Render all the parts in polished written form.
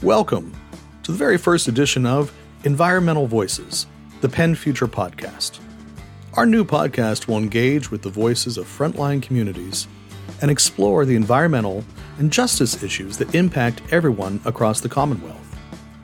Welcome to the very first edition of Environmental Voices, the Penn Future podcast. Our new podcast will engage with the voices of frontline communities and explore the environmental and justice issues that impact everyone across the Commonwealth.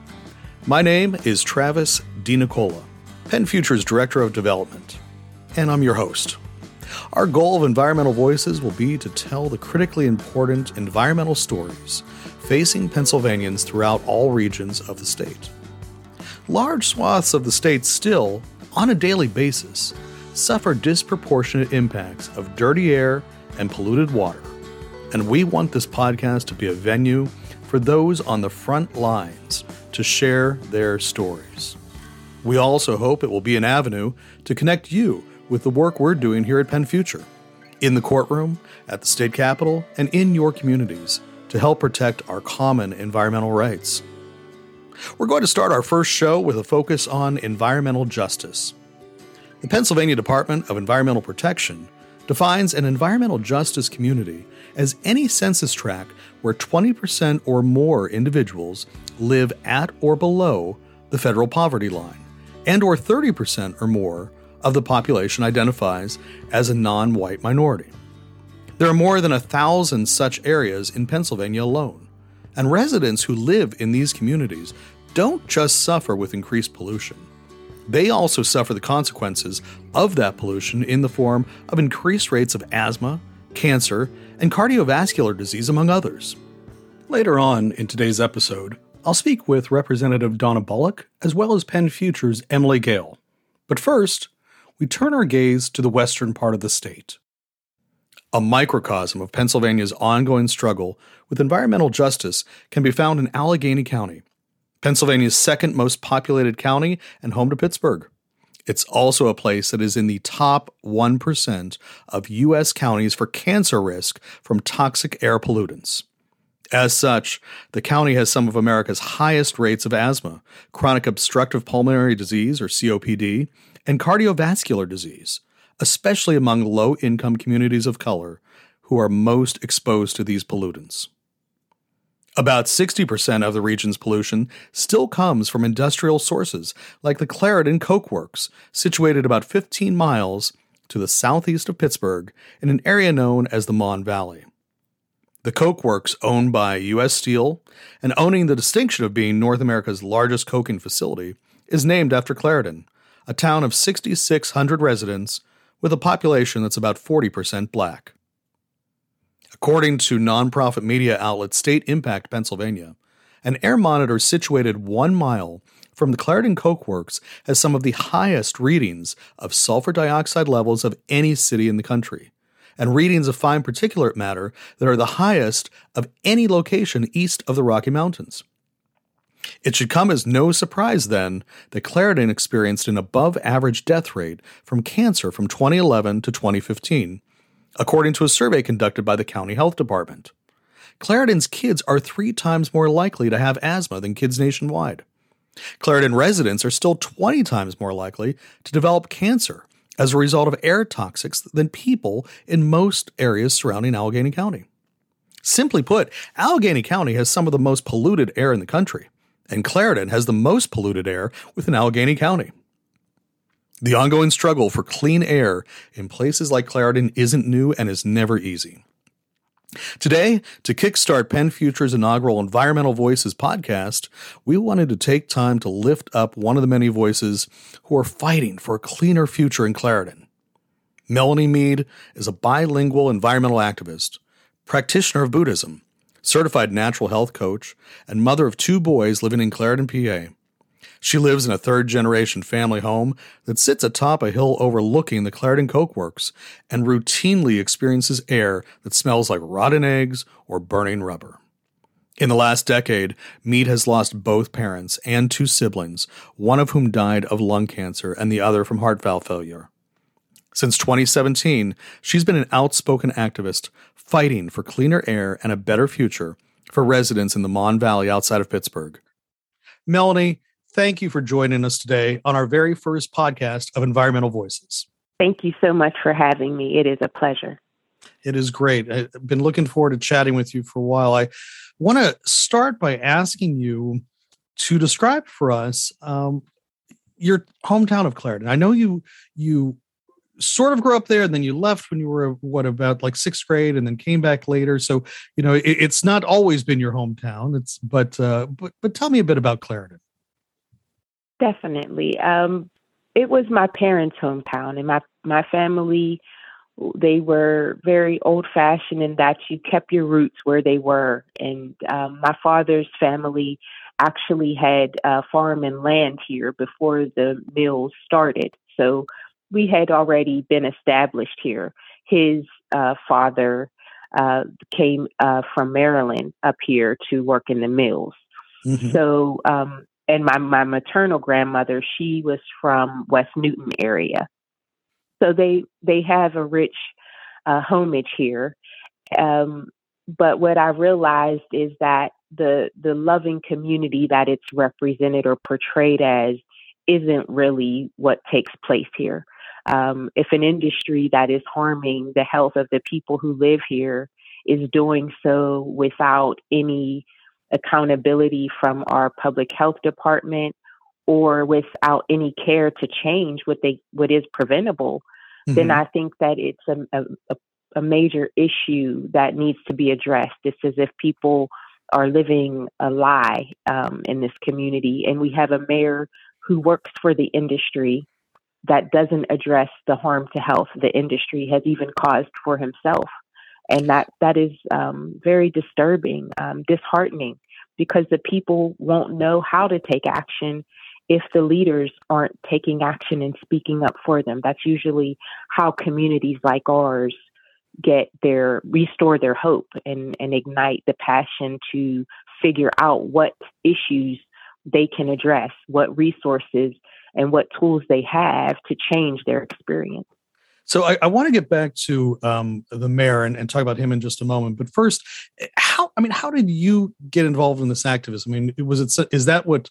My name is Travis DiNicola, Penn Future's Director of Development, and I'm your host. Our goal of Environmental Voices will be to tell the critically important environmental stories facing Pennsylvanians throughout all regions of the state. Large swaths of the state still, on a daily basis, suffer disproportionate impacts of dirty air and polluted water, and we want this podcast to be a venue for those on the front lines to share their stories. We also hope it will be an avenue to connect you with the work we're doing here at Penn Future, in the courtroom, at the state capitol, and in your communities to help protect our common environmental rights. We're going to start our first show with a focus on environmental justice. The Pennsylvania Department of Environmental Protection defines an environmental justice community as any census tract where 20% or more individuals live at or below the federal poverty line, and or 30% or more of the population identifies as a non-white minority. There are more than 1,000 such areas in Pennsylvania alone, and residents who live in these communities don't just suffer with increased pollution. They also suffer the consequences of that pollution in the form of increased rates of asthma, cancer, and cardiovascular disease, among others. Later on in today's episode, I'll speak with Representative Donna Bullock as well as Penn Future's Emily Gale. But first, we turn our gaze to the western part of the state. A microcosm of Pennsylvania's ongoing struggle with environmental justice can be found in Allegheny County, Pennsylvania's second most populated county and home to Pittsburgh. It's also a place that is in the top 1% of U.S. counties for cancer risk from toxic air pollutants. As such, the county has some of America's highest rates of asthma, chronic obstructive pulmonary disease, or COPD, and cardiovascular disease, especially among low-income communities of color who are most exposed to these pollutants. About 60% of the region's pollution still comes from industrial sources like the Clarendon Coke Works, situated about 15 miles to the southeast of Pittsburgh in an area known as the Mon Valley. The Coke Works, owned by U.S. Steel and owning the distinction of being North America's largest coking facility, is named after Clarendon, a town of 6,600 residents with a population that's about 40% black. According to nonprofit media outlet State Impact Pennsylvania, an air monitor situated 1 mile from the Clarendon Coke Works has some of the highest readings of sulfur dioxide levels of any city in the country, and readings of fine particulate matter that are the highest of any location east of the Rocky Mountains. It should come as no surprise, then, that Clarendon experienced an above-average death rate from cancer from 2011 to 2015, according to a survey conducted by the County Health Department. Clarendon's kids are 3 times more likely to have asthma than kids nationwide. Clarendon residents are still 20 times more likely to develop cancer as a result of air toxics than people in most areas surrounding Allegheny County. Simply put, Allegheny County has some of the most polluted air in the country, and Clarendon has the most polluted air within Allegheny County. The ongoing struggle for clean air in places like Clarendon isn't new and is never easy. Today, to kickstart Penn Future's inaugural Environmental Voices podcast, we wanted to take time to lift up one of the many voices who are fighting for a cleaner future in Clarendon. Melanie Mead is a bilingual environmental activist, practitioner of Buddhism, certified natural health coach, and mother of 2 boys living in Clarendon, PA. She lives in a 3rd-generation family home that sits atop a hill overlooking the Clarendon Coke Works and routinely experiences air that smells like rotten eggs or burning rubber. In the last decade, Mead has lost both parents and 2 siblings, one of whom died of lung cancer and the other from heart valve failure. Since 2017, she's been an outspoken activist fighting for cleaner air and a better future for residents in the Mon Valley outside of Pittsburgh. Melanie, thank you for joining us today on our very first podcast of Environmental Voices. Thank you so much for having me. It is a pleasure. It is great. I've been looking forward to chatting with you for a while. I want to start by asking you to describe for us your hometown of Clarendon. I know you sort of grew up there, and then you left when you were about like sixth grade, and then came back later. So it's not always been your hometown. But tell me a bit about Clarendon. Definitely. It was my parents' hometown, and my family, they were very old fashioned in that you kept your roots where they were. And my father's family actually had farm and land here before the mills started. So we had already been established here. His father came from Maryland up here to work in the mills. Mm-hmm. So, and my maternal grandmother, she was from West Newton area. So they have a rich homage here. But what I realized is that the loving community that it's represented or portrayed as isn't really what takes place here. If an industry that is harming the health of the people who live here is doing so without any accountability from our public health department or without any care to change what is preventable, mm-hmm. then I think that it's a major issue that needs to be addressed. It's as if people are living a lie in this community, and we have a mayor who works for the industry that doesn't address the harm to health the industry has even caused for himself. And that is very disturbing, disheartening, because the people won't know how to take action if the leaders aren't taking action and speaking up for them. That's usually how communities like ours restore their hope and ignite the passion to figure out what issues they can address, what resources and what tools they have to change their experience. So I want to get back to the mayor and talk about him in just a moment. But first, how did you get involved in this activism? I mean, is that what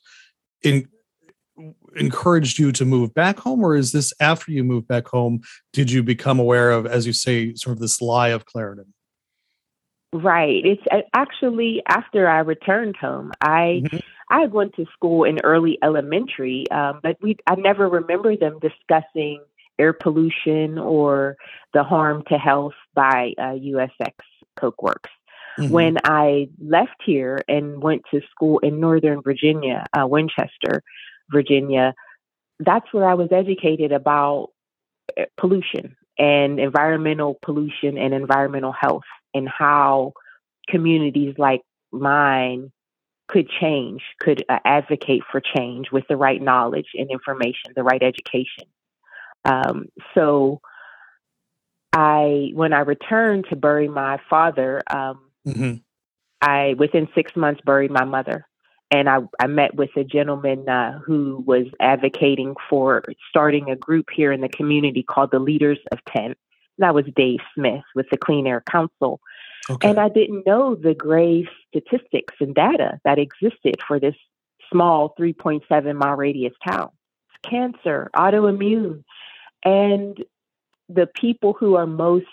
encouraged you to move back home, or is this after you moved back home, did you become aware of, as you say, sort of this lie of Clarendon? Right. It's actually after I returned home. I went to school in early elementary, but I never remember them discussing air pollution or the harm to health by USX Coke Works. Mm-hmm. When I left here and went to school in Northern Virginia, Winchester, Virginia, that's where I was educated about pollution and environmental pollution and environmental health, and how communities like mine could advocate for change with the right knowledge and information, the right education. So when I returned to bury my father, I, within 6 months, buried my mother. And I met with a gentleman who was advocating for starting a group here in the community called the Leaders of 10. That was Dave Smith with the Clean Air Council. Okay. And I didn't know the grave statistics and data that existed for this small 3.7 mile radius town. It's cancer, autoimmune, and the people who are most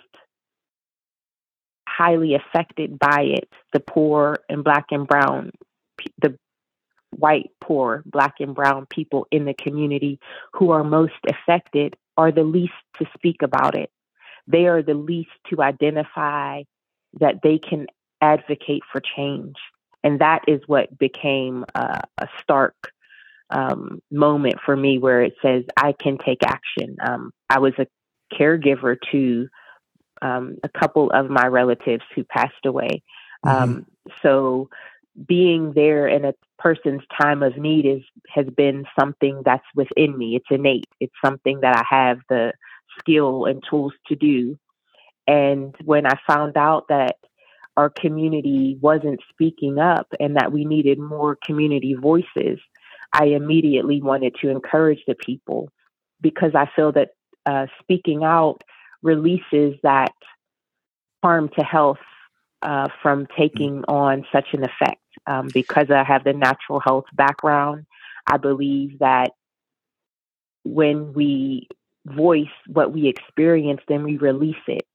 highly affected by it, the poor and Black and brown, the white, poor, Black and brown people in the community who are most affected are the least to speak about it. They are the least to identify that they can advocate for change. And that is what became a stark moment for me, where it says I can take action. I was a caregiver to a couple of my relatives who passed away. So being there in a person's time of need has been something that's within me. It's innate. It's something that I have the skill and tools to do. And when I found out that our community wasn't speaking up and that we needed more community voices, I immediately wanted to encourage the people, because I feel that speaking out releases that harm to health from taking on such an effect. Because I have the natural health background, I believe that when we voice what we experience, then we release it.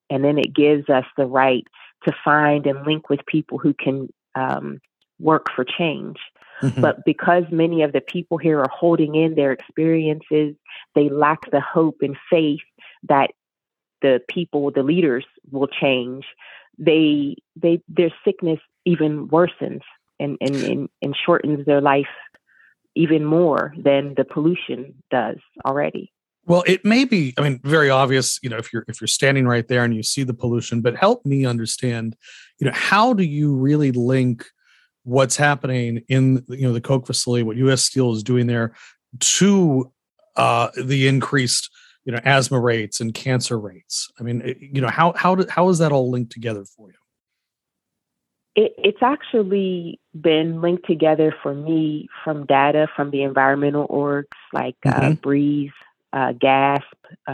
And then it gives us the right to find and link with people who can work for change. Mm-hmm. But because many of the people here are holding in their experiences, they lack the hope and faith that the people, the leaders will change. Their sickness even worsens and shortens their life even more than the pollution does already. Well, it may be, very obvious, if you're standing right there and you see the pollution, but help me understand, how do you really link what's happening in, the Koch facility, what U.S. Steel is doing there, to the increased, asthma rates and cancer rates? How is that all linked together for you? It's actually been linked together for me from data from the environmental orgs like Breeze, GASP,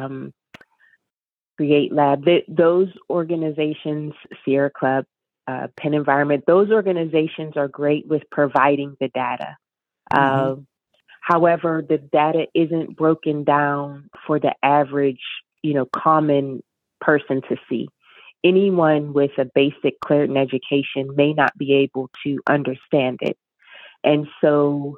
Create Lab. Those organizations, Sierra Club, Penn Environment, those organizations are great with providing the data. However, the data isn't broken down for the average, common person to see. Anyone with a basic Claritin education may not be able to understand it. And so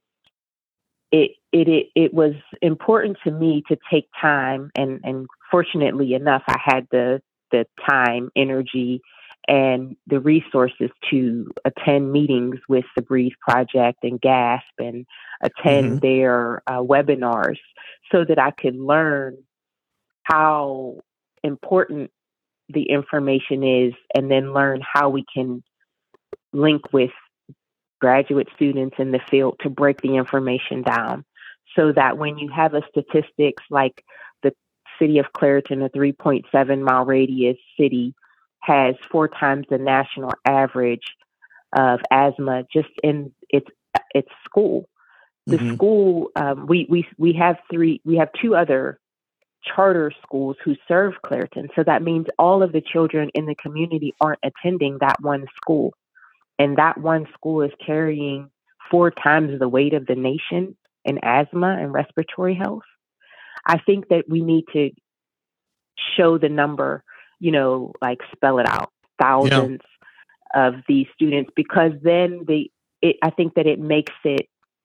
it was important to me to take time, and fortunately enough, I had the time, energy, and the resources to attend meetings with the Breathe Project and GASP and attend their webinars so that I could learn how important the information is, and then learn how we can link with graduate students in the field to break the information down so that when you have a statistics like the city of Clairton, a 3.7 mile radius city, has 4 times the national average of asthma just in its school. The school, we have 2 other charter schools who serve Clairton. So that means all of the children in the community aren't attending that one school. And that one school is carrying 4 times the weight of the nation in asthma and respiratory health. I think that we need to show the number, spell it out, thousands of these students, because then I think that it makes it,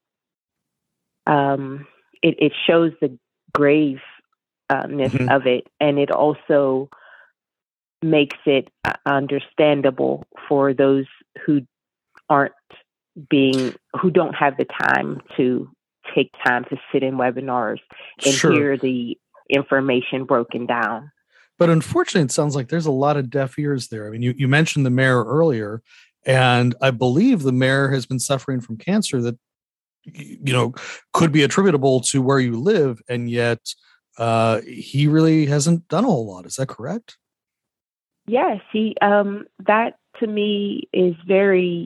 it shows the graveness of it, and it also makes it understandable for those who don't have the time to take time to sit in webinars and hear the information broken down. But unfortunately, it sounds like there's a lot of deaf ears there. You mentioned the mayor earlier, and I believe the mayor has been suffering from cancer that, could be attributable to where you live, and yet he really hasn't done a whole lot. Is that correct? Yes, that to me is very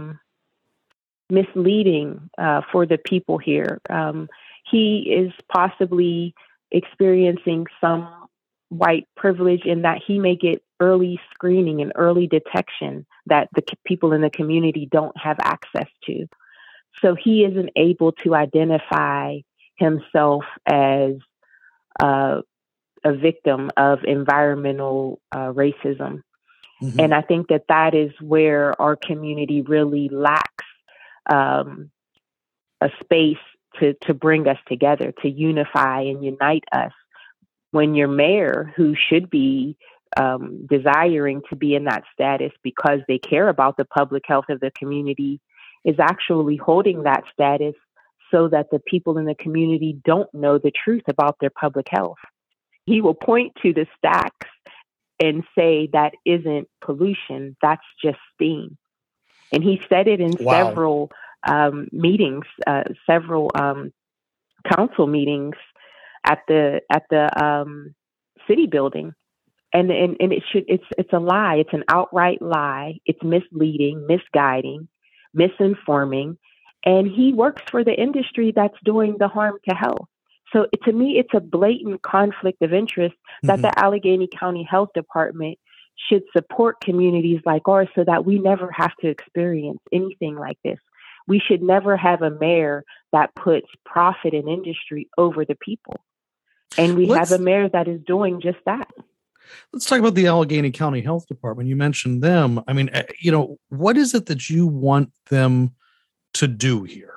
misleading for the people here. He is possibly experiencing some white privilege in that he may get early screening and early detection that the people in the community don't have access to. So he isn't able to identify himself as a victim of environmental racism. And I think that is where our community really lacks a space to bring us together, to unify and unite us. When your mayor, who should be desiring to be in that status because they care about the public health of the community, is actually holding that status so that the people in the community don't know the truth about their public health. He will point to the stacks and say that isn't pollution, that's just steam. And he said it in several meetings, several council meetings at the city building. And it's a lie. It's an outright lie. It's misleading, misguiding, misinforming. And he works for the industry that's doing the harm to health. So to me, it's a blatant conflict of interest that the Allegheny County Health Department should support communities like ours so that we never have to experience anything like this. We should never have a mayor that puts profit and industry over the people. And we have a mayor that is doing just that. Let's talk about the Allegheny County Health Department. You mentioned them. I mean, what is it that you want them to do here?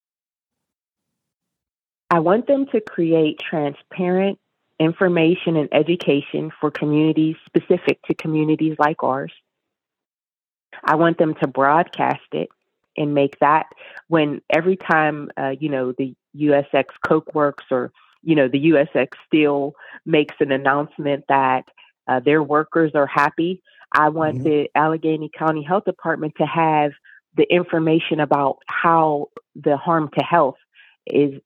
I want them to create transparent information and education for communities specific to communities like ours. I want them to broadcast it and make that when every time, the USX Coke Works or, the USX Steel makes an announcement that their workers are happy. I want the Allegheny County Health Department to have the information about how the harm to health is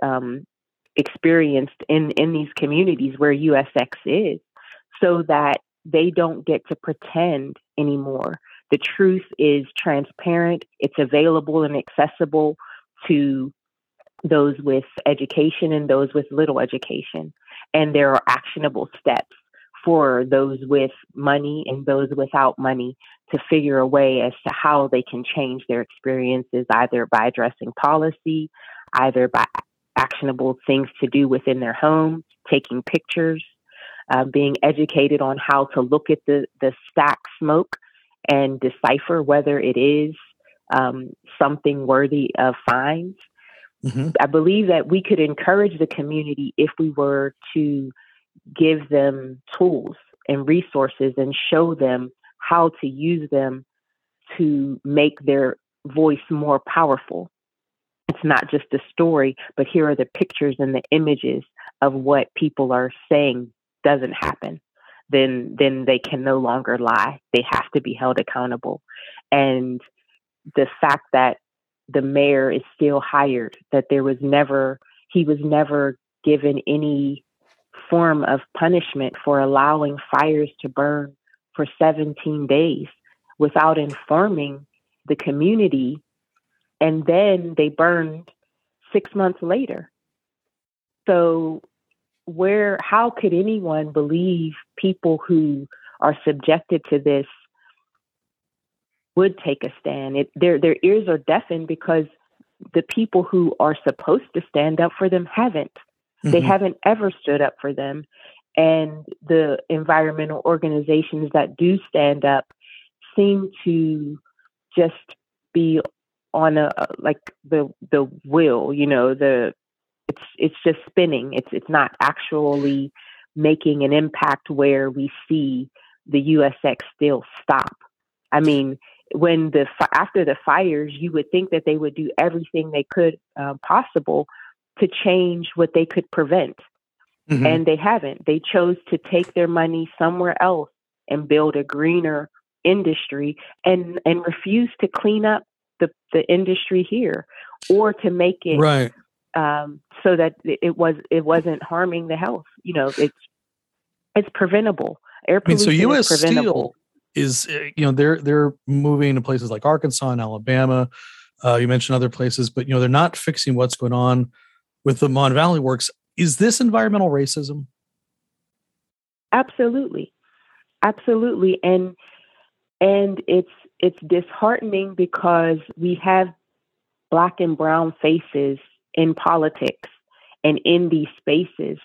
experienced in these communities where USX is, so that they don't get to pretend anymore. The truth is transparent. It's available and accessible to those with education and those with little education. And there are actionable steps for those with money and those without money to figure a way as to how they can change their experiences, either by addressing policy, either by actionable things to do within their home, taking pictures, being educated on how to look at the stack smoke and decipher whether it is something worthy of fines. I believe that we could encourage the community if we were to give them tools and resources and show them how to use them to make their voice more powerful. It's not just a story, but here are the pictures and the images of what people are saying doesn't happen. Then they can no longer lie. They have to be held accountable. And the fact that the mayor is still hired, that he was never given any form of punishment for allowing fires to burn for 17 days without informing the community. And then they burned 6 months later. So how could anyone believe people who are subjected to this would take a stand? Their ears are deafened because the people who are supposed to stand up for them haven't. They haven't ever stood up for them. And the environmental organizations that do stand up seem to just be on the wheel, it's just spinning. It's not actually making an impact where we see the USX Steel stop. I mean, after the fires, you would think that they would do everything they could possible to change what they could prevent. And they haven't. They chose to take their money somewhere else and build a greener industry and refuse to clean up the industry here or to make it right. So that it wasn't harming the health. It's preventable. Air pollution so US is preventable. Steel is, they're moving to places like Arkansas and Alabama. You mentioned other places, but they're not fixing what's going on with the Mon Valley Works. Is this environmental racism? Absolutely. And it's disheartening because we have Black and brown faces in politics and in these spaces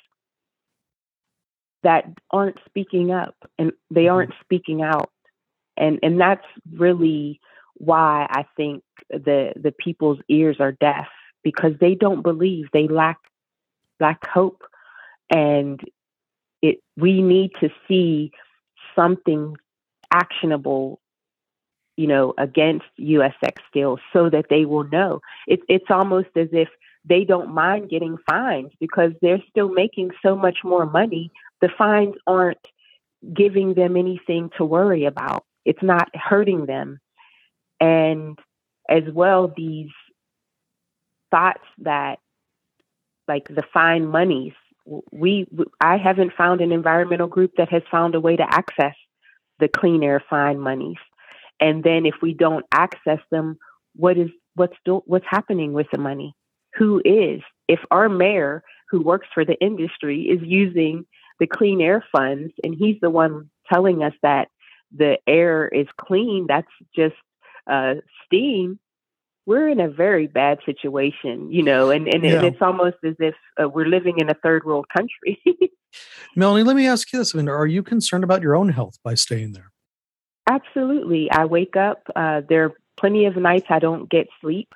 that aren't speaking up and they aren't speaking out. And that's really why I think the people's ears are deaf, because they don't believe, they lack hope. And we need to see something actionable, against USX Steel so that they will know. It's almost as if they don't mind getting fines because they're still making so much more money. The fines aren't giving them anything to worry about. It's not hurting them. And as well, these thoughts that, like the fine monies, I haven't found an environmental group that has found a way to access the clean air fine monies. And then if we don't access them, what's happening with the money? If our mayor who works for the industry is using the clean air funds and he's the one telling us that the air is clean, that's just steam. we're in a very bad situation, and Yeah. it's almost as if we're living in a third world country. Melanie, let me ask you this. I mean, are you concerned about your own health by staying there? Absolutely. I wake up. There are plenty of nights I don't get sleep.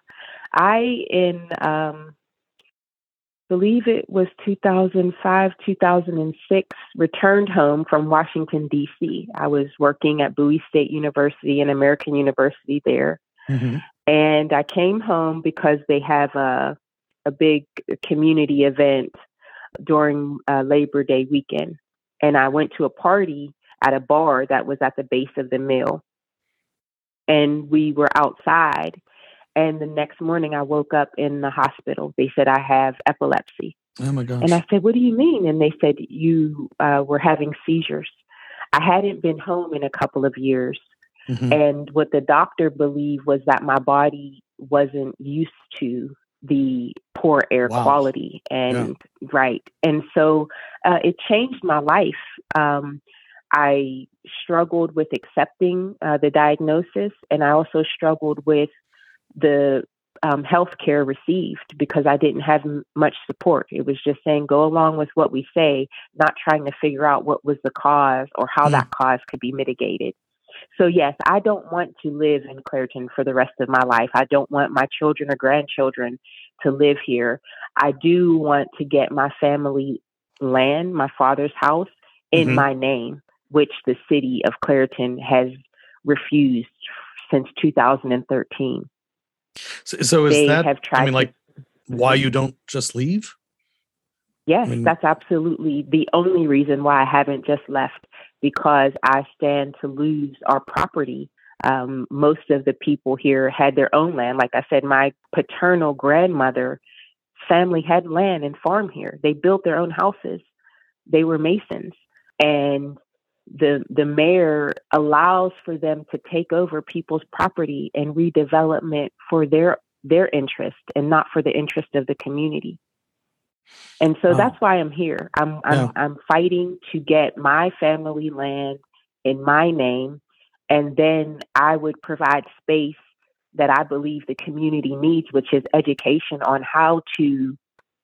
I believe it was 2005, 2006, returned home from Washington, D.C. I was working at Bowie State University, an American university there. Mm-hmm. And I came home because they have a big community event during Labor Day weekend. And I went to a party at a bar that was at the base of the mill. And we were outside. And the next morning, I woke up in the hospital. They said, I have epilepsy. Oh, my gosh. And I said, what do you mean? And they said, you were having seizures. I hadn't been home in a couple of years. Mm-hmm. And what the doctor believed was that my body wasn't used to the poor air quality. And right. And so it changed my life. I struggled with accepting the diagnosis, and I also struggled with the health care received because I didn't have much support. It was just saying, go along with what we say, not trying to figure out what was the cause or how that cause could be mitigated. So yes, I don't want to live in Clairton for the rest of my life. I don't want my children or grandchildren to live here. I do want to get my family land, my father's house, in my name, which the city of Clairton has refused since 2013. So is they that, have tried why you don't just leave? Yes, that's absolutely the only reason why I haven't just left, because I stand to lose our property. Most of the people here had their own land. Like I said, my paternal grandmother family had land and farm here. They built their own houses. They were masons. And the mayor allows for them to take over people's property and redevelopment for their interest and not for the interest of the community. And so that's why I'm here. I'm fighting to get my family land in my name, and then I would provide space that I believe the community needs, which is education on how to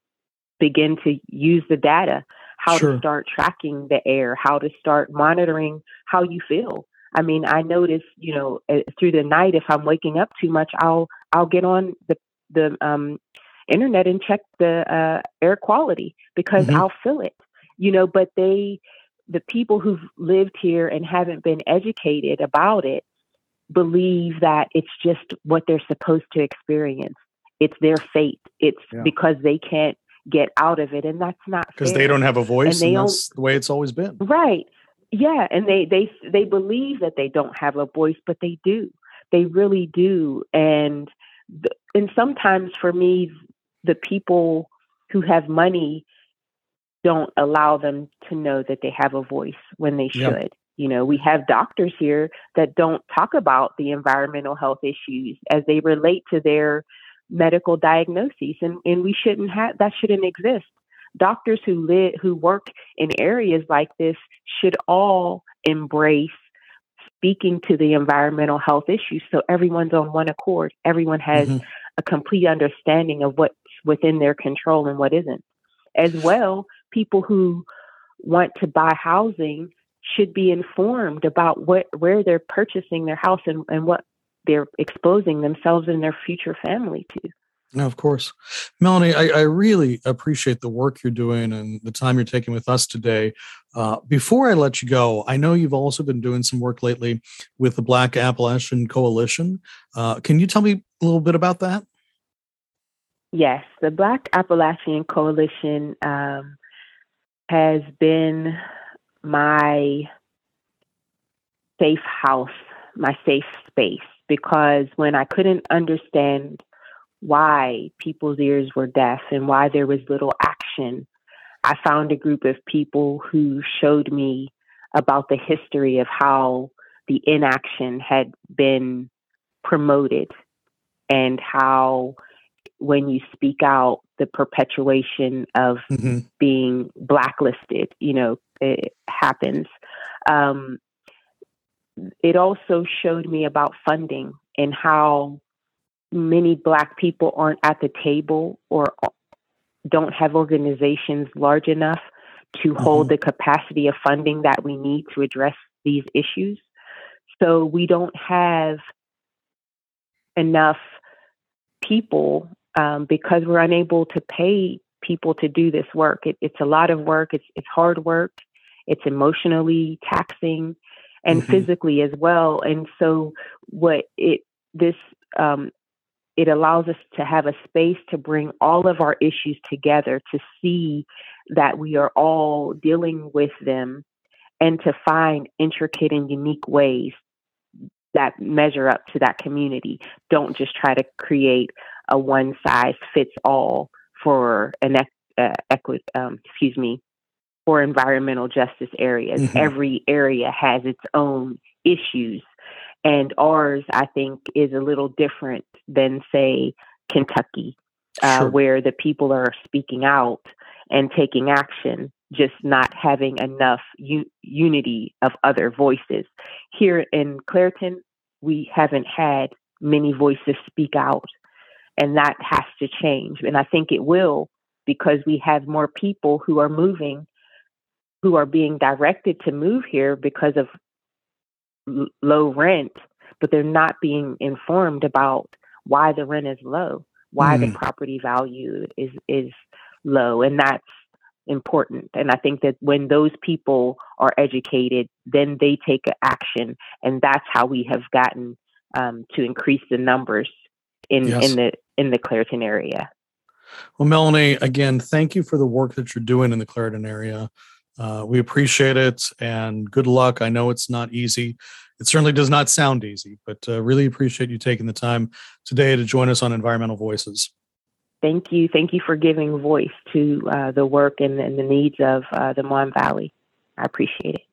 begin to use the data, how to start tracking the air, how to start monitoring how you feel. I mean, I notice, through the night, if I'm waking up too much, I'll get on the internet and check the air quality because I'll feel it, but the people who've lived here and haven't been educated about it believe that it's just what they're supposed to experience. It's their fate. It's because they can't get out of it. And that's not fair. Because they don't have a voice, and that's the way it's always been. Right. Yeah. And they believe that they don't have a voice, but they do. They really do. And sometimes for me, the people who have money don't allow them to know that they have a voice when they should. We have doctors here that don't talk about the environmental health issues as they relate to their medical diagnoses. And we shouldn't that shouldn't exist. Doctors who work in areas like this should all embrace speaking to the environmental health issues so everyone's on one accord. Everyone has a complete understanding of what's within their control and what isn't. As well, people who want to buy housing should be informed about where they're purchasing their house and what they're exposing themselves and their future family to. No, of course. Melanie, I really appreciate the work you're doing and the time you're taking with us today. Before I let you go, I know you've also been doing some work lately with the Black Appalachian Coalition. Can you tell me a little bit about that? Yes, the Black Appalachian Coalition has been my safe house, my safe space, because when I couldn't understand why people's ears were deaf and why there was little action, I found a group of people who showed me about the history of how the inaction had been promoted and how when you speak out, the perpetuation of being blacklisted, it happens. It also showed me about funding and how many Black people aren't at the table or don't have organizations large enough to hold the capacity of funding that we need to address these issues. So we don't have enough people because we're unable to pay people to do this work. It's a lot of work. It's hard work. It's emotionally taxing and physically as well. And so it allows us to have a space to bring all of our issues together, to see that we are all dealing with them, and to find intricate and unique ways that measure up to that community. Don't just try to create a one size fits all for for environmental justice areas. Every area has its own issues. And ours, I think, is a little different than, say, Kentucky, where the people are speaking out and taking action, just not having enough unity of other voices. Here in Clairton, we haven't had many voices speak out, and that has to change. And I think it will, because we have more people who are moving, who are being directed to move here because of low rent, but they're not being informed about why the rent is low, why the property value is low. And that's important. And I think that when those people are educated, then they take action. And that's how we have gotten to increase the numbers in the Clairton area. Well, Melanie, again, thank you for the work that you're doing in the Clairton area. We appreciate it, and good luck. I know it's not easy. It certainly does not sound easy, but really appreciate you taking the time today to join us on Environmental Voices. Thank you. Thank you for giving voice to the work and the needs of the Mon Valley. I appreciate it.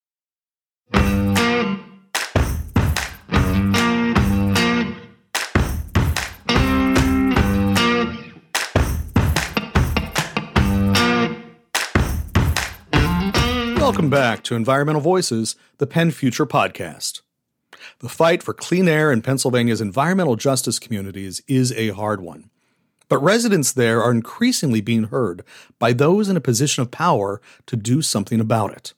Welcome back to Environmental Voices, the Penn Future podcast. The fight for clean air in Pennsylvania's environmental justice communities is a hard one. But residents there are increasingly being heard by those in a position of power to do something about it.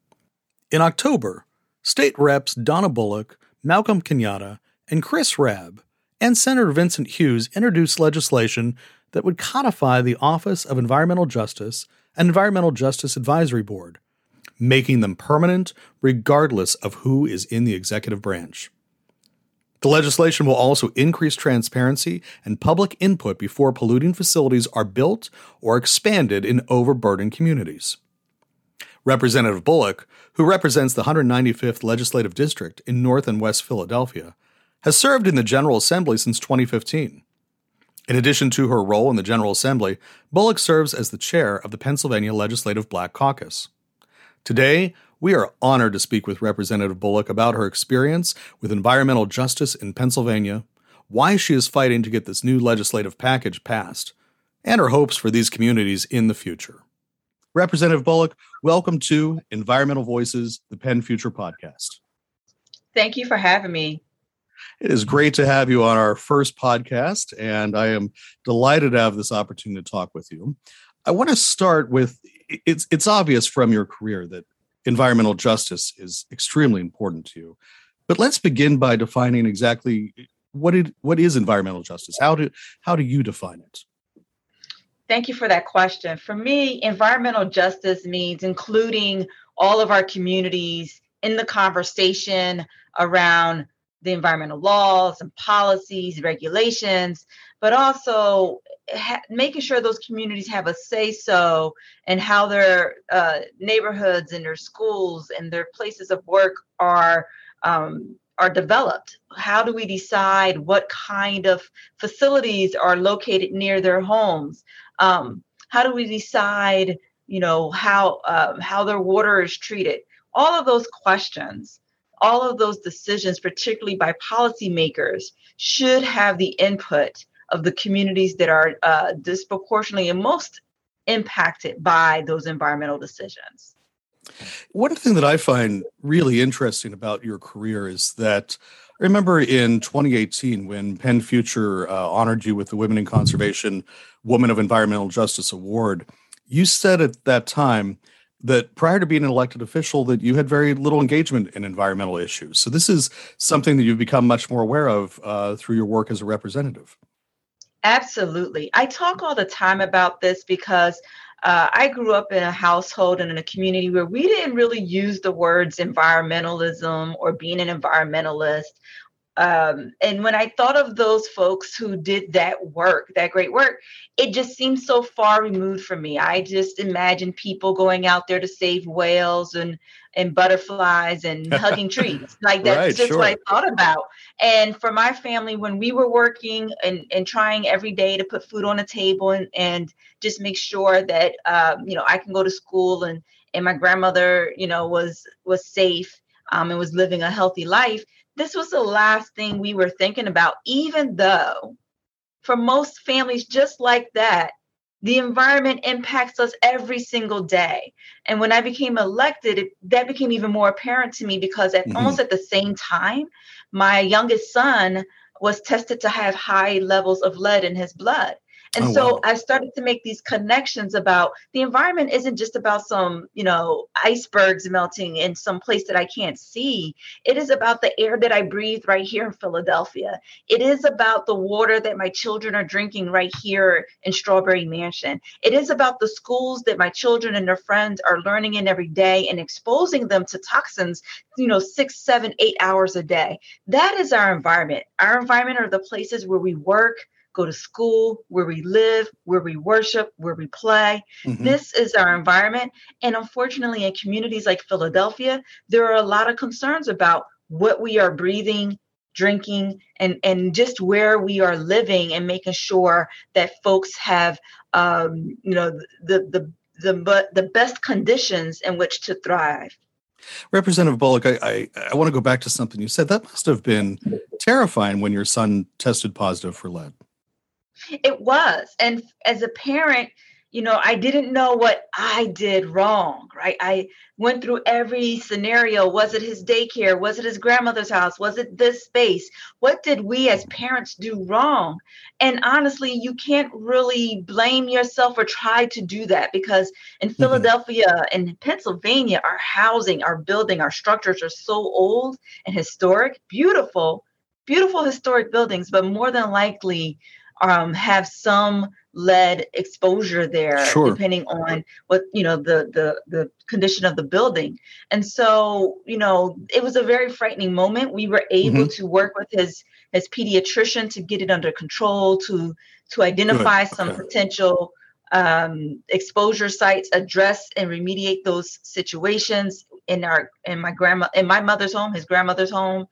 In October, State Reps Donna Bullock, Malcolm Kenyatta, and Chris Rabb, and Senator Vincent Hughes introduced legislation that would codify the Office of Environmental Justice and Environmental Justice Advisory Board, making them permanent regardless of who is in the executive branch. The legislation will also increase transparency and public input before polluting facilities are built or expanded in overburdened communities. Representative Bullock, who represents the 195th Legislative District in North and West Philadelphia, has served in the General Assembly since 2015. In addition to her role in the General Assembly, Bullock serves as the chair of the Pennsylvania Legislative Black Caucus. Today, we are honored to speak with Representative Bullock about her experience with environmental justice in Pennsylvania, why she is fighting to get this new legislative package passed, and her hopes for these communities in the future. Representative Bullock, welcome to Environmental Voices, the Penn Future podcast. Thank you for having me. It is great to have you on our first podcast, and I am delighted to have this opportunity to talk with you. I want to start with, it's obvious from your career that environmental justice is extremely important to you. But let's begin by defining exactly what is environmental justice? How do you define it? Thank you for that question. For me, environmental justice means including all of our communities in the conversation around the environmental laws and policies, regulations, but also making sure those communities have a say-so in how their neighborhoods and their schools and their places of work are developed. How do we decide what kind of facilities are located near their homes? How do we decide, how their water is treated? All of those questions, all of those decisions, particularly by policymakers, should have the input of the communities that are disproportionately and most impacted by those environmental decisions. One thing that I find really interesting about your career is that I remember in 2018 when Penn Future honored you with the Women in Conservation Woman of Environmental Justice Award. You said at that time that prior to being an elected official that you had very little engagement in environmental issues. So this is something that you've become much more aware of through your work as a representative. Absolutely. I talk all the time about this because I grew up in a household and in a community where we didn't really use the words environmentalism or being an environmentalist. And when I thought of those folks who did that work, that great work, it just seemed so far removed from me. I just imagined people going out there to save whales and butterflies and hugging trees. Like that's Right, just sure. what I thought about. And for my family, when we were working and trying every day to put food on the table and just make sure that I can go to school and my grandmother, was safe and was living a healthy life. This was the last thing we were thinking about, even though for most families just like that, the environment impacts us every single day. And when I became elected, that became even more apparent to me because almost at the same time, my youngest son was tested to have high levels of lead in his blood. And Oh, so wow. I started to make these connections about the environment isn't just about some, icebergs melting in some place that I can't see. It is about the air that I breathe right here in Philadelphia. It is about the water that my children are drinking right here in Strawberry Mansion. It is about the schools that my children and their friends are learning in every day and exposing them to toxins, 6, 7, 8 hours a day. That is our environment. Our environment are the places where we work, go to school, where we live, where we worship, where we play. Mhm. This is our environment. And unfortunately, in communities like Philadelphia, there are a lot of concerns about what we are breathing, drinking, and just where we are living and making sure that folks have, the best conditions in which to thrive. Representative Bullock, I want to go back to something you said. That must have been terrifying when your son tested positive for lead. It was. And as a parent, I didn't know what I did wrong, right? I went through every scenario. Was it his daycare? Was it his grandmother's house? Was it this space? What did we as parents do wrong? And honestly, you can't really blame yourself or try to do that because in Mhm. Philadelphia and Pennsylvania, our housing, our building, our structures are so old and historic, beautiful, beautiful historic buildings, but more than likely have some lead exposure there, Sure. depending on what the condition of the building. And so, it was a very frightening moment. We were able Mhm. to work with his pediatrician to get it under control, to Good. identify some Okay. potential exposure sites, address and remediate those situations in my mother's home, his grandmother's home,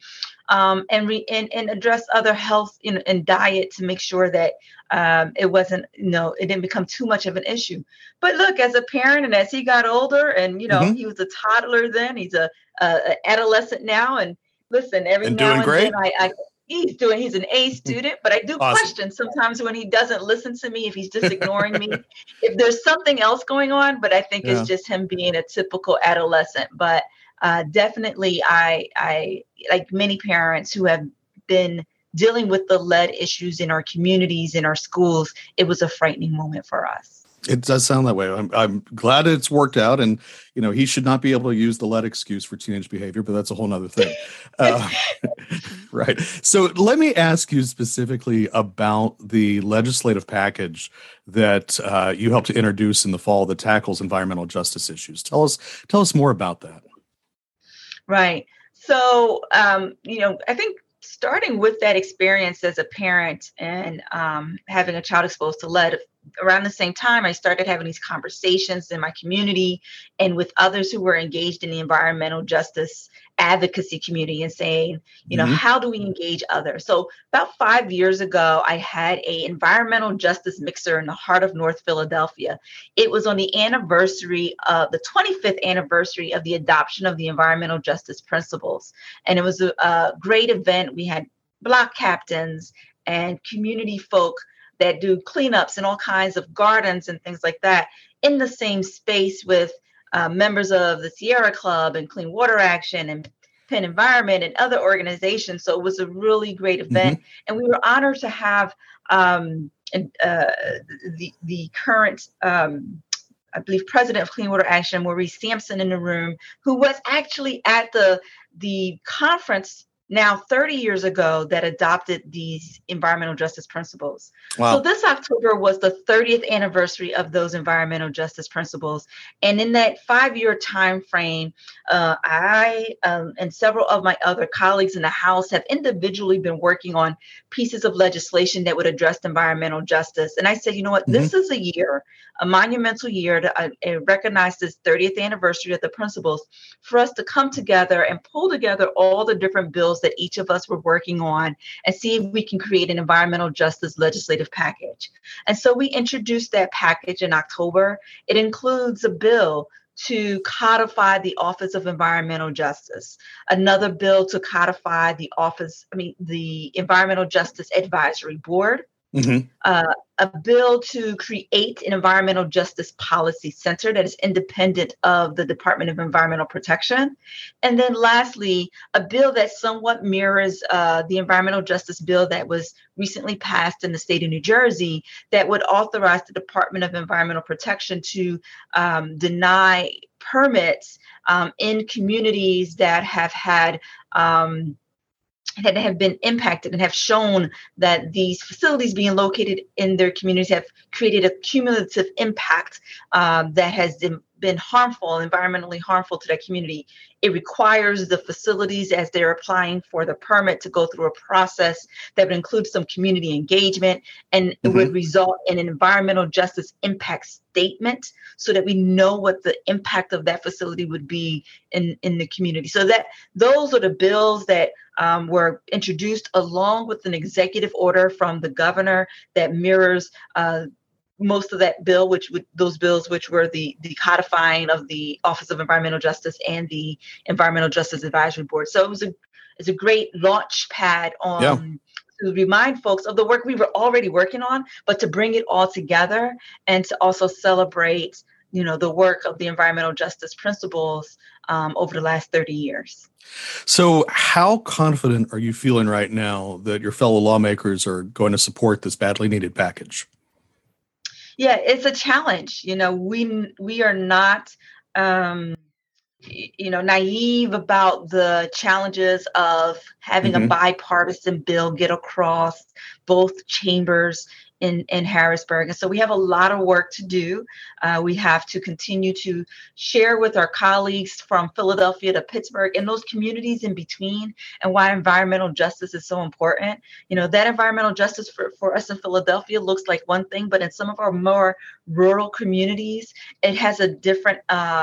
and address other health and diet to make sure that it wasn't, it didn't become too much of an issue. But look, as a parent and as he got older and, Mhm. he was a toddler then, he's a adolescent now. And listen, every And now doing and then great? he's an A student, but I do Awesome. question sometimes when he doesn't listen to me, if he's just ignoring me, if there's something else going on, but I think it's Yeah. just him being a typical adolescent. But definitely, I like many parents who have been dealing with the lead issues in our communities, in our schools, it was a frightening moment for us. It does sound that way. I'm glad it's worked out, and he should not be able to use the lead excuse for teenage behavior, but that's a whole nother thing. Uh, right. So let me ask you specifically about the legislative package that you helped to introduce in the fall that tackles environmental justice issues. Tell us more about that. Right. So, I think starting with that experience as a parent and having a child exposed to lead, around the same time, I started having these conversations in my community and with others who were engaged in the environmental justice advocacy community and saying, Mhm. how do we engage others? So about 5 years ago, I had a environmental justice mixer in the heart of North Philadelphia. It was on the 25th anniversary of the adoption of the environmental justice principles. And it was a great event. We had block captains and community folk that do cleanups and all kinds of gardens and things like that in the same space with members of the Sierra Club and Clean Water Action and Penn Environment and other organizations. So it was a really great event. And we were honored to have the current I believe, president of Clean Water Action, Maurice Sampson, in the room, who was actually at the conference now 30 years ago that adopted these environmental justice principles. Wow. So this October was the 30th anniversary of those environmental justice principles. And in that 5-year time frame, I and several of my other colleagues in the House have individually been working on pieces of legislation that would address environmental justice. And I said, you know what, this is a monumental year to recognize this 30th anniversary of the principles, for us to come together and pull together all the different bills that each of us were working on and see if we can create an environmental justice legislative package. And so we introduced that package in October. It includes a bill to codify the Office of Environmental Justice, another bill to codify the Environmental Justice Advisory Board, a bill to create an environmental justice policy center that is independent of the Department of Environmental Protection. And then lastly, a bill that somewhat mirrors the environmental justice bill that was recently passed in the state of New Jersey that would authorize the Department of Environmental Protection to deny permits in communities that have had that have been impacted and have shown that these facilities being located in their communities have created a cumulative impact that has been harmful, environmentally harmful to that community. It requires the facilities, as they're applying for the permit, to go through a process that would include some community engagement, and it would result in an environmental justice impact statement so that we know what the impact of that facility would be in the community. So that those are the bills that were introduced, along with an executive order from the governor that mirrors most of that bill, those bills which were the codifying of the Office of Environmental Justice and the Environmental Justice Advisory Board. So it's a great launch pad on to remind folks of the work we were already working on, but to bring it all together and to also celebrate, the work of the environmental justice principles over the last 30 years. So how confident are you feeling right now that your fellow lawmakers are going to support this badly needed package? Yeah, it's a challenge. We are not, naive about the challenges of having a bipartisan bill get across both chambers in Harrisburg. And so we have a lot of work to do. We have to continue to share with our colleagues from Philadelphia to Pittsburgh and those communities in between, and why environmental justice is so important. That environmental justice for us in Philadelphia looks like one thing, but in some of our more rural communities, it has a different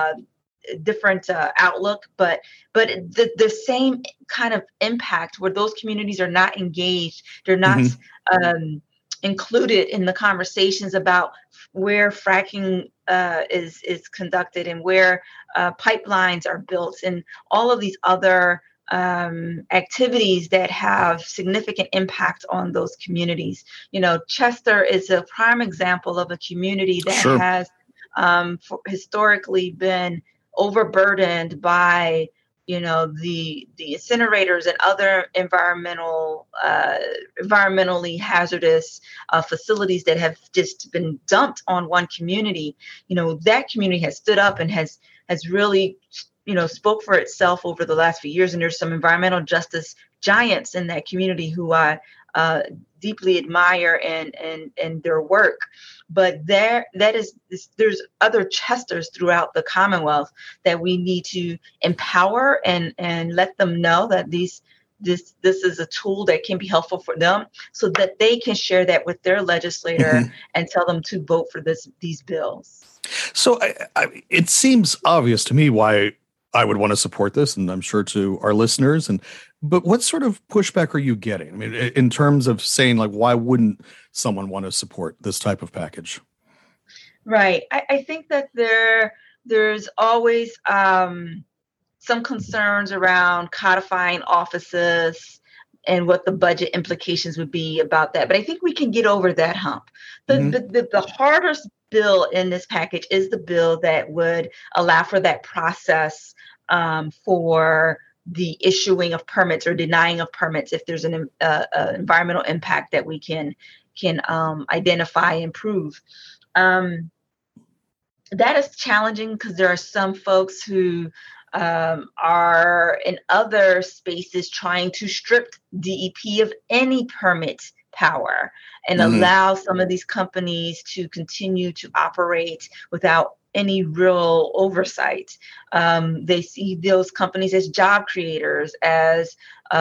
outlook, but the same kind of impact, where those communities are not engaged, they're not included in the conversations about where fracking is conducted and where pipelines are built, and all of these other activities that have significant impact on those communities. Chester is a prime example of a community that has historically been overburdened by the incinerators and other environmentally hazardous facilities that have just been dumped on one community. That community has stood up and has really spoke for itself over the last few years. And there's some environmental justice giants in that community who I deeply admire and their work. But there's other Chesters throughout the Commonwealth that we need to empower and let them know that this is a tool that can be helpful for them, so that they can share that with their legislator and tell them to vote for these bills. So it seems obvious to me why I would want to support this, and I'm sure to our listeners. But what sort of pushback are you getting? I mean, in terms of saying, like, why wouldn't someone want to support this type of package? Right. I think that there's always some concerns around codifying offices and what the budget implications would be about that. But I think we can get over that hump. The hardest bill in this package is the bill that would allow for that process for the issuing of permits or denying of permits if there's an environmental impact that we can identify and prove. That is challenging because there are some folks who are in other spaces trying to strip DEP of any permit power and allow some of these companies to continue to operate without any real oversight. They see those companies as job creators, as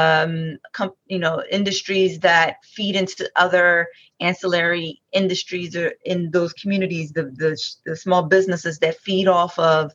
industries that feed into other ancillary industries or in those communities, the small businesses that feed off of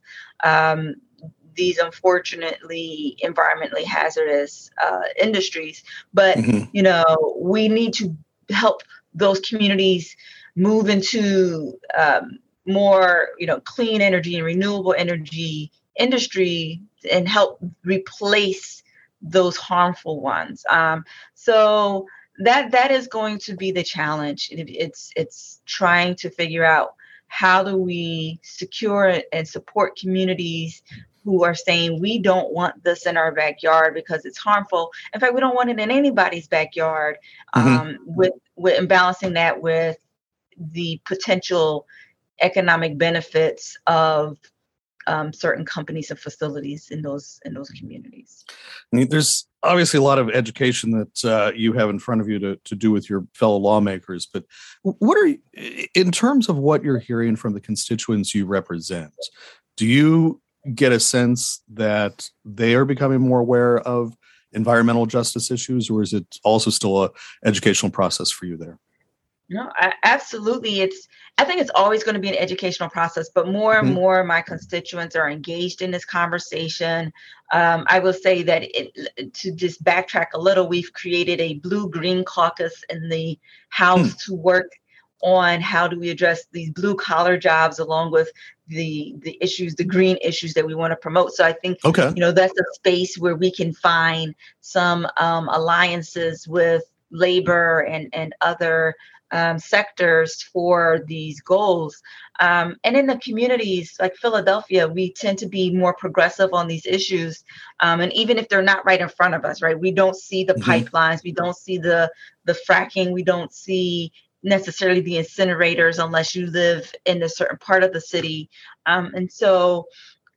these unfortunately environmentally hazardous industries. But we need to help those communities move into more clean energy and renewable energy industry and help replace those harmful ones. So that is going to be the challenge. It's trying to figure out how do we secure and support communities who are saying we don't want this in our backyard because it's harmful. In fact, we don't want it in anybody's backyard. With and balancing that with the potential economic benefits of certain companies and facilities in those communities. I mean, there's obviously a lot of education that you have in front of you to do with your fellow lawmakers, but what are, in terms of what you're hearing from the constituents you represent, do you get a sense that they are becoming more aware of environmental justice issues, or is it also still an educational process for you there? No, absolutely. I think it's always going to be an educational process, but more and more my constituents are engaged in this conversation. I will say that to just backtrack a little, we've created a blue-green caucus in the House to work on how do we address these blue-collar jobs along with the issues, the green issues that we want to promote. So I think, that's a space where we can find some alliances with labor and other sectors for these goals. And in the communities like Philadelphia, we tend to be more progressive on these issues. And even if they're not right in front of us, right, we don't see the pipelines, we don't see the fracking, we don't see necessarily the incinerators unless you live in a certain part of the city. And so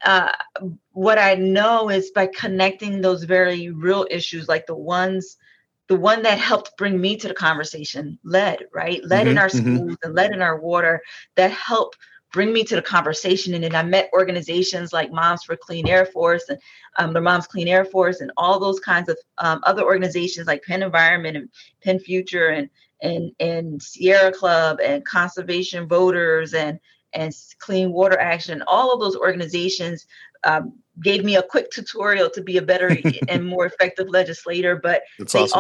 what I know is by connecting those very real issues, like the one that helped bring me to the conversation, lead in our schools and lead in our water, that helped bring me to the conversation. And then I met organizations like Moms for Clean Air Force and the Moms Clean Air Force and all those kinds of other organizations like Penn Environment and Penn Future and Sierra Club and Conservation Voters and Clean Water Action. All of those organizations gave me a quick tutorial to be a better and more effective legislator, but they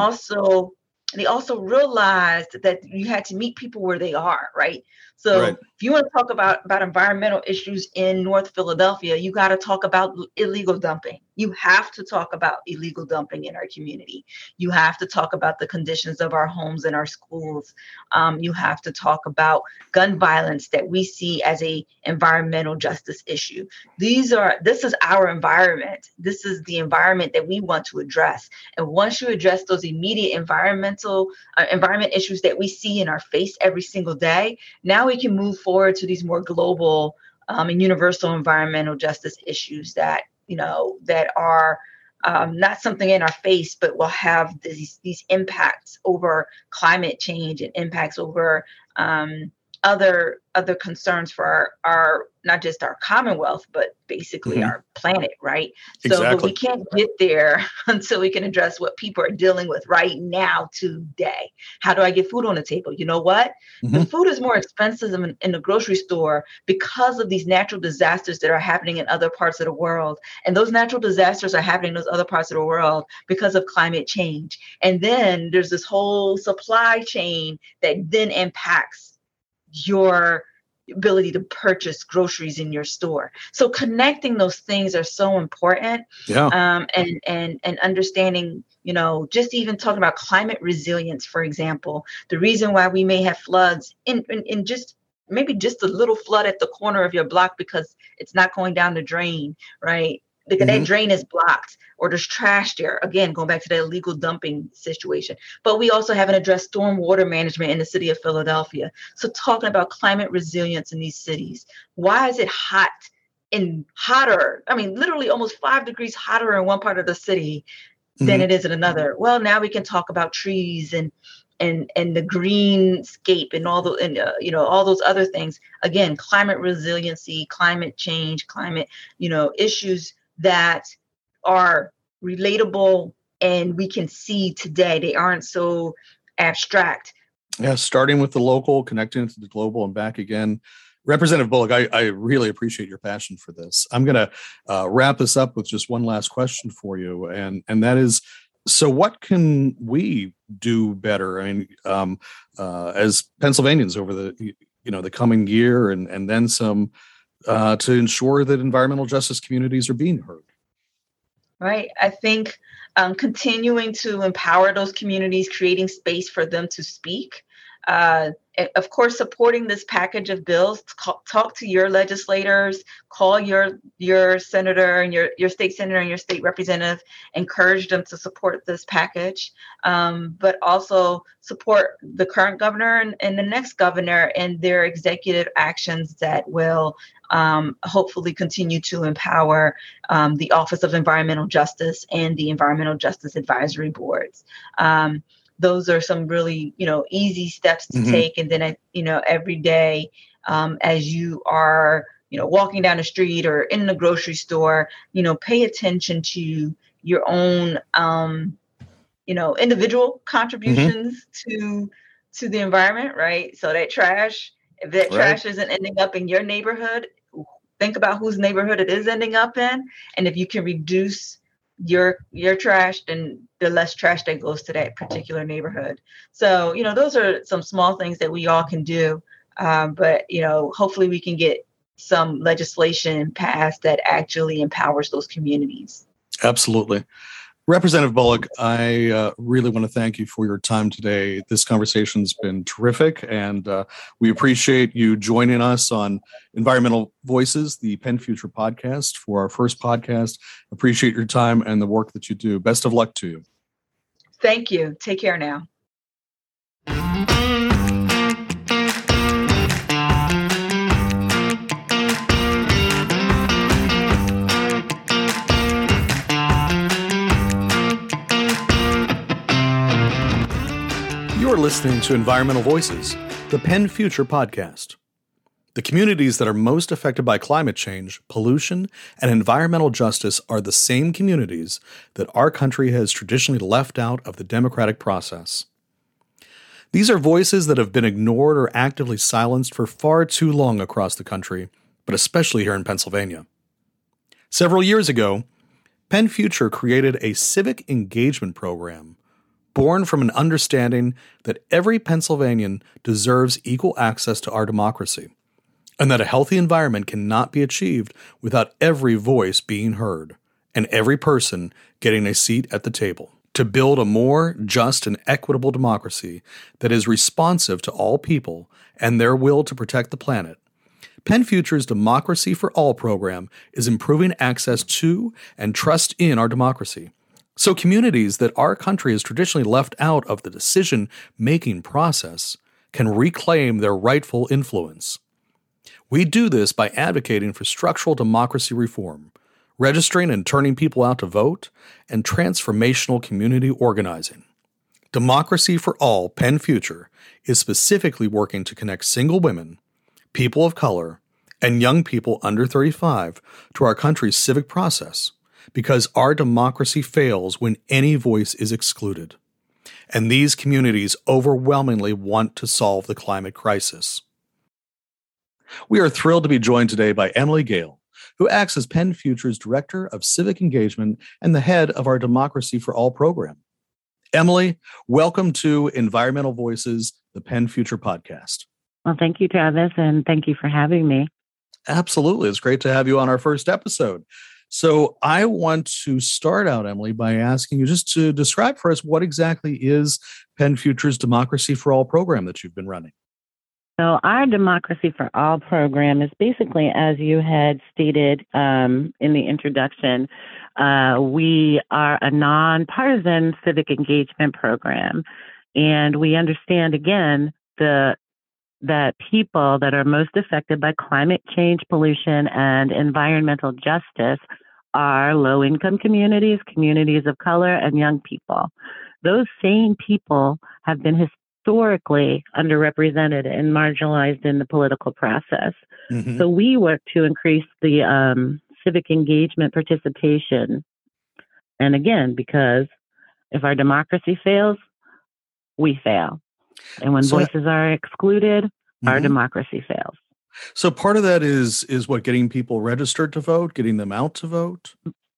also realized that you had to meet people where they are, right? So if you want to talk about environmental issues in North Philadelphia, you got to talk about illegal dumping. You have to talk about illegal dumping in our community. You have to talk about the conditions of our homes and our schools. You have to talk about gun violence that we see as a environmental justice issue. This is our environment. This is the environment that we want to address. And once you address those immediate environment issues that we see in our face every single day, now we can move forward to these more global and universal environmental justice issues that are not something in our face, but will have these impacts over climate change and impacts over other concerns for our not just our Commonwealth, but basically our planet, right? But we can't get there until we can address what people are dealing with right now, today. How do I get food on the table? You know what? The food is more expensive in the grocery store because of these natural disasters that are happening in other parts of the world. And those natural disasters are happening in those other parts of the world because of climate change. And then there's this whole supply chain that then impacts your ability to purchase groceries in your store. So connecting those things are so important. And understanding, just even talking about climate resilience, for example, the reason why we may have floods in just maybe just a little flood at the corner of your block because it's not going down the drain, right? that drain is blocked or there's trash there. Again, going back to the illegal dumping situation. But we also haven't addressed stormwater management in the city of Philadelphia. So talking about climate resilience in these cities, why is it hot and hotter? I mean, literally almost 5 degrees hotter in one part of the city than it is in another. Well, now we can talk about trees and the greenscape and all the all those other things. Again, climate resiliency, climate change, climate issues that are relatable and we can see today. They aren't so abstract. Yeah, starting with the local, connecting it to the global, and back again. Representative Bullock, I really appreciate your passion for this. I'm going to wrap this up with just one last question for you, and that is, so what can we do better? I mean, as Pennsylvanians over the coming year and then some, to ensure that environmental justice communities are being heard? Right. I think continuing to empower those communities, creating space for them to speak. Of course, supporting this package of bills. Talk to your legislators, call your senator and your state senator and your state representative, encourage them to support this package, but also support the current governor and the next governor and their executive actions that will hopefully continue to empower the Office of Environmental Justice and the Environmental Justice Advisory Boards. Those are some really, easy steps to take. And then, every day as you are, walking down the street or in the grocery store, pay attention to your own, individual contributions to the environment, right? So that trash, if that trash isn't ending up in your neighborhood, think about whose neighborhood it is ending up in. And if you can reduce your trash, then the less trash that goes to that particular neighborhood. So, those are some small things that we all can do. But, hopefully we can get some legislation passed that actually empowers those communities. Absolutely. Representative Bullock, I really want to thank you for your time today. This conversation's been terrific, and we appreciate you joining us on Environmental Voices, the Penn Future podcast, for our first podcast. Appreciate your time and the work that you do. Best of luck to you. Thank you. Take care now. You're listening to Environmental Voices, the Penn Future podcast. The communities that are most affected by climate change, pollution, and environmental justice are the same communities that our country has traditionally left out of the democratic process. These are voices that have been ignored or actively silenced for far too long across the country, but especially here in Pennsylvania. Several years ago, Penn Future created a civic engagement program born from an understanding that every Pennsylvanian deserves equal access to our democracy, and that a healthy environment cannot be achieved without every voice being heard and every person getting a seat at the table. To build a more just and equitable democracy that is responsive to all people and their will to protect the planet, Penn Future's Democracy for All program is improving access to and trust in our democracy, so communities that our country has traditionally left out of the decision-making process can reclaim their rightful influence. We do this by advocating for structural democracy reform, registering and turning people out to vote, and transformational community organizing. Democracy for All Penn Future is specifically working to connect single women, people of color, and young people under 35 to our country's civic process, because our democracy fails when any voice is excluded. And these communities overwhelmingly want to solve the climate crisis. We are thrilled to be joined today by Emily Gale, who acts as Penn Future's Director of Civic Engagement and the head of our Democracy for All program. Emily, welcome to Environmental Voices, the Penn Future podcast. Well, thank you, Travis, and thank you for having me. Absolutely. It's great to have you on our first episode. So I want to start out, Emily, by asking you just to describe for us what exactly is Penn Future's Democracy for All program that you've been running. So our Democracy for All program is basically, as you had stated in the introduction, we are a nonpartisan civic engagement program. And we understand, again, that people that are most affected by climate change, pollution, and environmental justice are low-income communities, communities of color, and young people. Those same people have been historically underrepresented and marginalized in the political process. Mm-hmm. So we work to increase the civic engagement participation. And again, because if our democracy fails, we fail. And when voices are excluded, our democracy fails. So part of that is what, getting people registered to vote, getting them out to vote?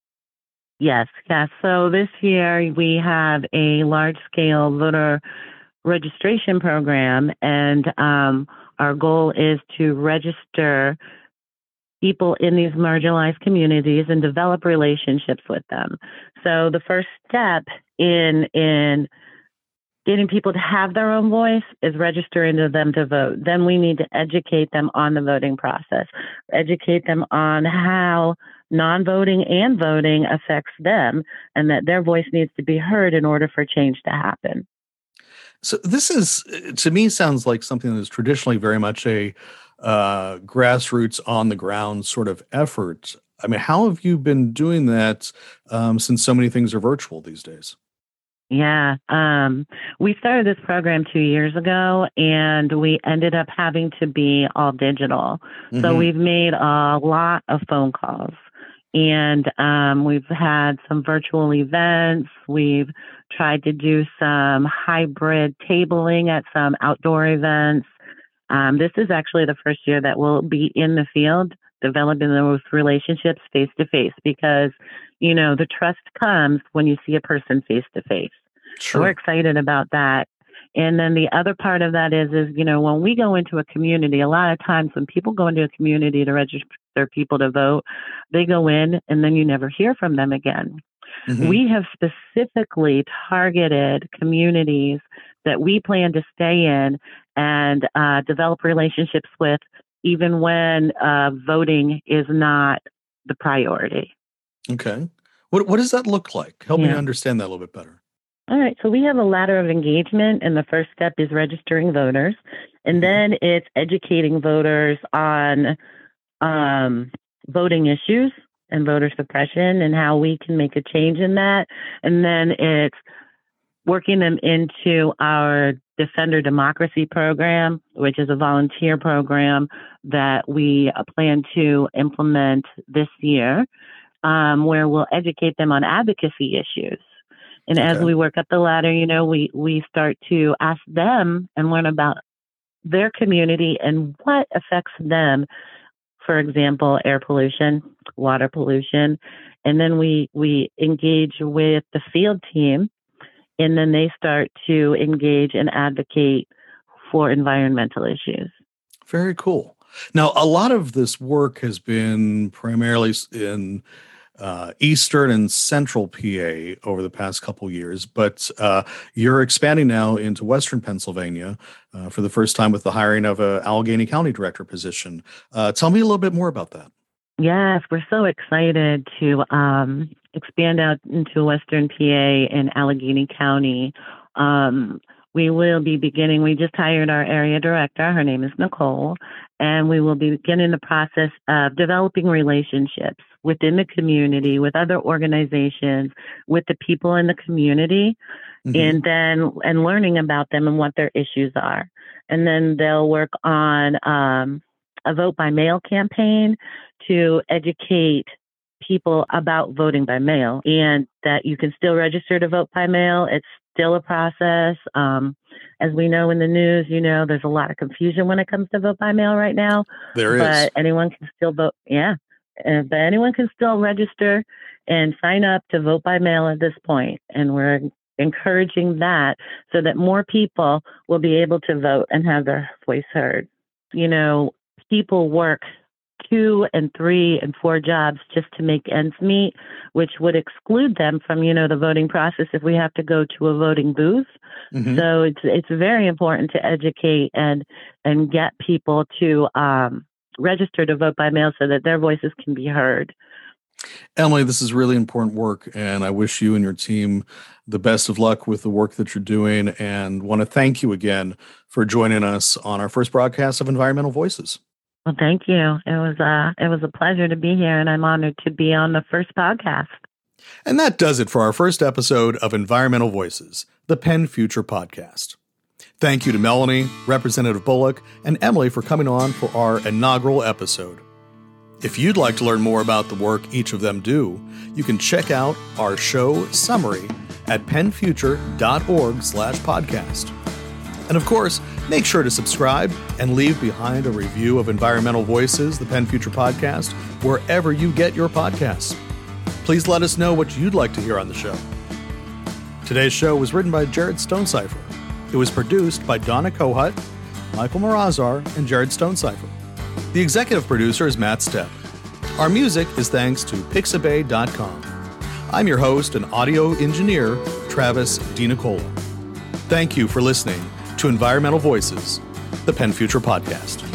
Yes. So this year we have a large-scale voter registration program, and our goal is to register people in these marginalized communities and develop relationships with them. So the first step in getting people to have their own voice is registering them to vote. Then we need to educate them on the voting process, educate them on how non-voting and voting affects them, and that their voice needs to be heard in order for change to happen. So this is, to me, sounds like something that is traditionally very much a grassroots, on the ground sort of effort. I mean, how have you been doing that since so many things are virtual these days? Yeah, we started this program 2 years ago, and we ended up having to be all digital. Mm-hmm. So we've made a lot of phone calls, and we've had some virtual events. We've tried to do some hybrid tabling at some outdoor events. This is actually the first year that we'll be in the field developing those relationships face to face, because, you know, the trust comes when you see a person face to face. Sure. So we're excited about that. And then the other part of that is, you know, when we go into a community, a lot of times when people go into a community to register people to vote, they go in and then you never hear from them again. Mm-hmm. We have specifically targeted communities that we plan to stay in and develop relationships with, even when voting is not the priority. Okay. What does that look like? Help me understand that a little bit better. All right. So we have a ladder of engagement, and the first step is registering voters. And then it's educating voters on voting issues and voter suppression and how we can make a change in that. And then it's working them into our Defender Democracy program, which is a volunteer program that we plan to implement this year, where we'll educate them on advocacy issues. And as we work up the ladder, you know, we start to ask them and learn about their community and what affects them. For example, air pollution, water pollution. And then we engage with the field team, and then they start to engage and advocate for environmental issues. Very cool. Now, a lot of this work has been primarily in Eastern and Central PA over the past couple of years, but you're expanding now into Western Pennsylvania for the first time with the hiring of a Allegheny County Director position. Tell me a little bit more about that. Yes, we're so excited to expand out into Western PA and Allegheny County. We will be beginning, we just hired our area director, her name is Nicole, and we will be beginning the process of developing relationships within the community, with other organizations, with the people in the community, and learning about them and what their issues are. And then they'll work on a vote by mail campaign to educate people about voting by mail, and that you can still register to vote by mail. It's still a process. As we know in the news, you know, there's a lot of confusion when it comes to vote by mail right now. But anyone can still vote. Yeah. But anyone can still register and sign up to vote by mail at this point. And we're encouraging that so that more people will be able to vote and have their voice heard. You know, people work 2 and 3 and 4 jobs just to make ends meet, which would exclude them from, the voting process if we have to go to a voting booth. Mm-hmm. So it's very important to educate and get people to register to vote by mail so that their voices can be heard. Emily, this is really important work, and I wish you and your team the best of luck with the work that you're doing, and want to thank you again for joining us on our first broadcast of Environmental Voices. Well, thank you. It was a pleasure to be here, and I'm honored to be on the first podcast. And that does it for our first episode of Environmental Voices, the Penn Future Podcast. Thank you to Melanie, Representative Bullock, and Emily for coming on for our inaugural episode. If you'd like to learn more about the work each of them do, you can check out our show summary at pennfuture.org/podcast. And of course, make sure to subscribe and leave behind a review of Environmental Voices, the Penn Future Podcast, wherever you get your podcasts. Please let us know what you'd like to hear on the show. Today's show was written by Jared Stonecipher. It was produced by Donna Kohut, Michael Morazar, and Jared Stonecipher. The executive producer is Matt Stepp. Our music is thanks to Pixabay.com. I'm your host and audio engineer, Travis DiNicola. Thank you for listening to Environmental Voices, the Penn Future Podcast.